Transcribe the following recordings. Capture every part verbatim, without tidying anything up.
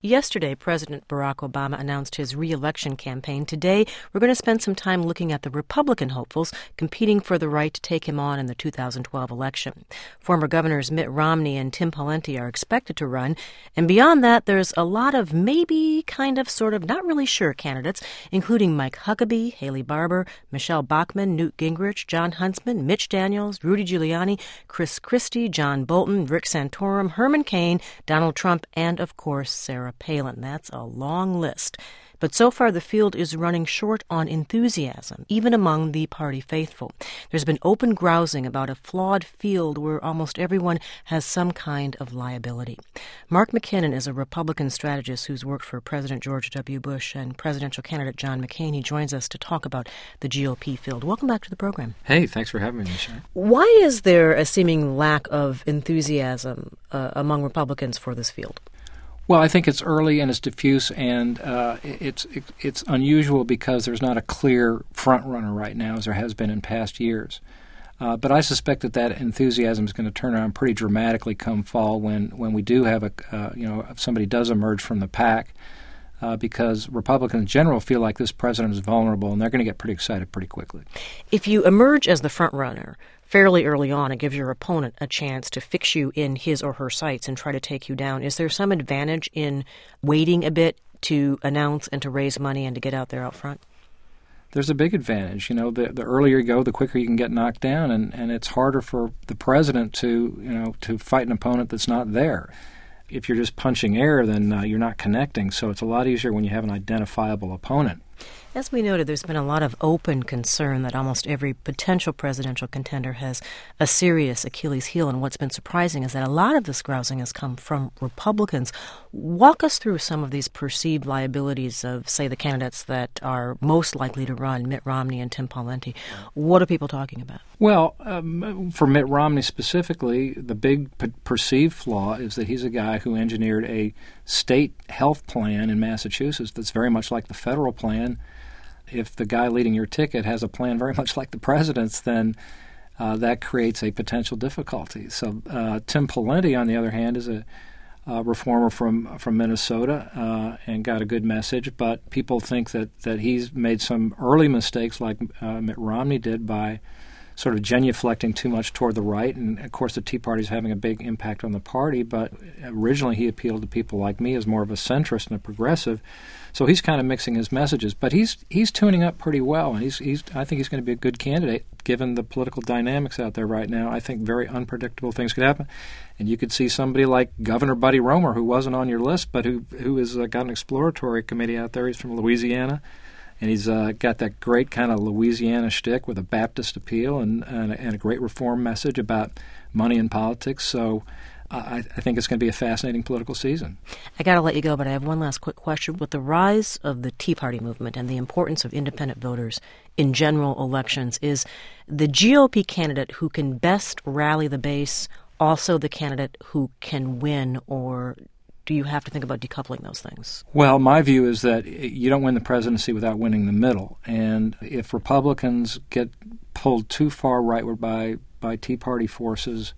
Yesterday, President Barack Obama announced his re-election campaign. Today, we're going to spend some time looking at the Republican hopefuls competing for the right to take him on in the two thousand twelve election. Former Governors Mitt Romney and Tim Pawlenty are expected to run. And beyond that, there's a lot of maybe, kind of, sort of, not really sure candidates, including Mike Huckabee, Haley Barbour, Michelle Bachmann, Newt Gingrich, Jon Huntsman, Mitch Daniels, Rudy Giuliani, Chris Christie, John Bolton, Rick Santorum, Herman Cain, Donald Trump, and, of course, Sarah Palin. That's a long list. But so far, the field is running short on enthusiasm, even among the party faithful. There's been open grousing about a flawed field where almost everyone has some kind of liability. Mark McKinnon is a Republican strategist who's worked for President George W. Bush and presidential candidate John McCain. He joins us to talk about the G O P field. Welcome back to the program. Hey, thanks for having me, Michelle. Why is there a seeming lack of enthusiasm uh, among Republicans for this field? Well, I think it's early and it's diffuse, and uh, it's it, it's unusual because there's not a clear front runner right now, as there has been in past years. Uh, but I suspect that that enthusiasm is going to turn around pretty dramatically come fall when, when we do have a uh, you know if somebody does emerge from the pack, uh, because Republicans in general feel like this president is vulnerable, and they're going to get pretty excited pretty quickly. If you emerge as the front runner fairly early on, it gives your opponent a chance to fix you in his or her sights and try to take you down. Is there some advantage in waiting a bit to announce and to raise money and to get out there out front? There's a big advantage. You know, the the earlier you go, the quicker you can get knocked down, and, and it's harder for the president to, you know, to fight an opponent that's not there. If you're just punching air, then uh, you're not connecting, so it's a lot easier when you have an identifiable opponent. As we noted, there's been a lot of open concern that almost every potential presidential contender has a serious Achilles heel, and what's been surprising is that a lot of this grousing has come from Republicans. Walk us through some of these perceived liabilities of, say, the candidates that are most likely to run, Mitt Romney and Tim Pawlenty. What are people talking about? Well, um, for Mitt Romney specifically, the big p- perceived flaw is that he's a guy who engineered a state health plan in Massachusetts that's very much like the federal plan. If the guy leading your ticket has a plan very much like the president's, then uh, that creates a potential difficulty. So uh, Tim Pawlenty, on the other hand, is a uh, reformer from from Minnesota uh, and got a good message, but people think that, that he's made some early mistakes like uh, Mitt Romney did by sort of genuflecting too much toward the right. And, of course, the Tea Party is having a big impact on the party, but originally he appealed to people like me as more of a centrist and a progressive. So he's kind of mixing his messages, but he's he's tuning up pretty well, and he's he's I think he's going to be a good candidate given the political dynamics out there right now. I think very unpredictable things could happen, and you could see somebody like Governor Buddy Roemer, who wasn't on your list, but who who has uh, got an exploratory committee out there. He's from Louisiana, and he's uh, got that great kind of Louisiana shtick with a Baptist appeal and and a, and a great reform message about money in politics. So I, I think it's going to be a fascinating political season. I got to let you go, but I have one last quick question. With the rise of the Tea Party movement and the importance of independent voters in general elections, is the G O P candidate who can best rally the base also the candidate who can win, or do you have to think about decoupling those things? Well, my view is that you don't win the presidency without winning the middle. And if Republicans get pulled too far rightward by, by Tea Party forces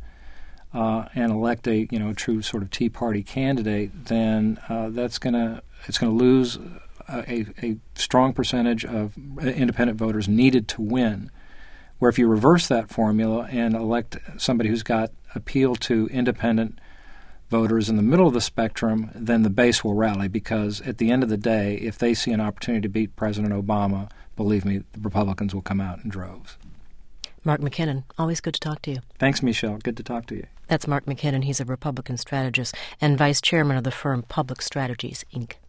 uh, and elect a you know true sort of Tea Party candidate, then uh, that's gonna it's gonna lose a, a strong percentage of independent voters needed to win. Where if you reverse that formula and elect somebody who's got appeal to independent voters in the middle of the spectrum, then the base will rally, because at the end of the day, if they see an opportunity to beat President Obama, believe me, the Republicans will come out in droves. Mark McKinnon, always good to talk to you. Thanks, Michelle. Good to talk to you. That's Mark McKinnon. He's a Republican strategist and vice chairman of the firm Public Strategies, Incorporated